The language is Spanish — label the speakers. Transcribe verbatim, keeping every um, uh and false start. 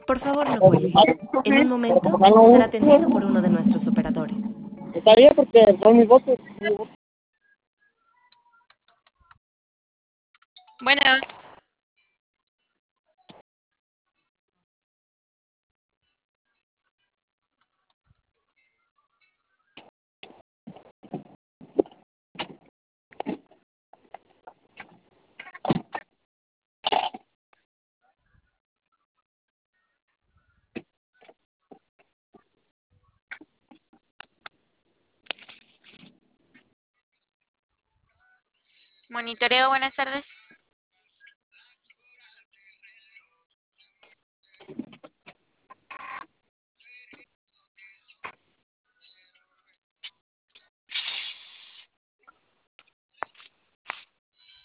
Speaker 1: Por favor, no cuelgue. En un momento será atendido por uno de nuestros operadores.
Speaker 2: Está bien porque son mis votos.
Speaker 3: Bueno, monitoreo, buenas tardes.